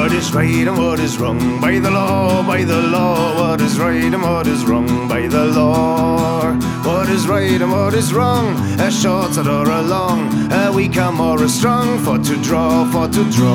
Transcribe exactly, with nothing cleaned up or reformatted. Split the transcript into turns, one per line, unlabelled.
What is right and what is wrong? By the law, by the law. What is right and what is wrong? By the law. What is right and what is wrong? A short or a long, a weak or a strong. For to draw, for to draw.